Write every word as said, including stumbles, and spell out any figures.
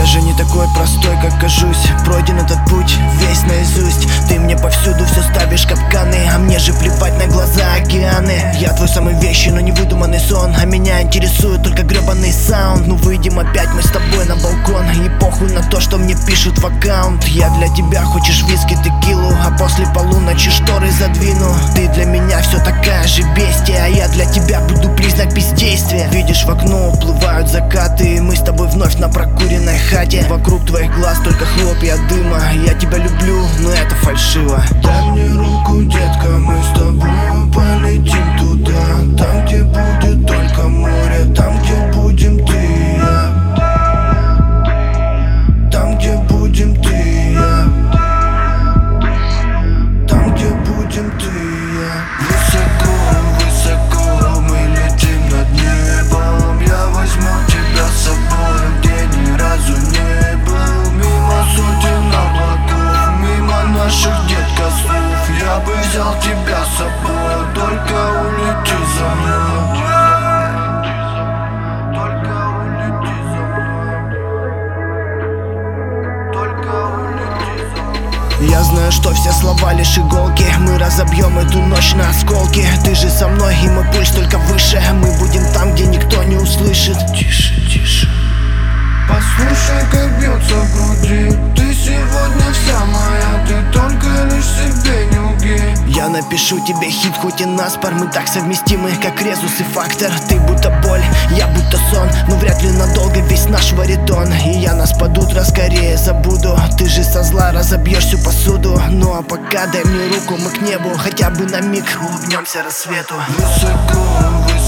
Я же не такой простой, как кажусь. Пройден этот путь весь наизусть. Ты мне повсюду все ставишь капканы, а мне же плевать на глаза океаны. Я твой самый вещий, но не выдуманный сон, а меня интересует только гребаный саунд. Ну выйдем опять мы с тобой на балкон, и похуй на то, что мне пишут в аккаунт. Я для тебя хочешь виски, текилу, а после полуночи шторы задвину. Ты для меня все такая же бестия, а я для тебя буду признак бездействия. Видишь, в окно уплывают закаты, и мы с тобой вновь на прокуренной хате. Вокруг твоих глаз только хлопья дыма. Я тебя люблю, но это фальшиво. Дай мне руку, детка, мы с тобой полетим туда, там, где будет только море, там, где будем ты и я, там, где будем ты и я, там, где будем ты и я. Высоко, высоко мы летим над небом. Я возьму тебя с собой, где ни разу не был. Мимо сотен облаков, мимо наших, детка, снов. Я бы взял тебя с собой, только улети за мной. Только улети за мной. Только улети за мной. Я знаю, что все слова лишь иголки, мы разобьем эту ночь на осколки. Ты же со мной, и мой пульс только выше. Мы будем там, где никто не услышит. Тише, тише. Послушай, как бьется в груди. Ты сегодня вся моя, ты только лишь себе не лги. Я напишу тебе хит, хоть и наспор. Мы так совместимы, как резус и фактор. Ты будто боль, я будто сон, но вряд ли надолго весь наш баритон. И я нас под утро скорее забуду. Ты же со зла разобьешь всю посуду. Ну а пока дай мне руку, мы к небу хотя бы на миг улыбнемся рассвету. Высоко, высоко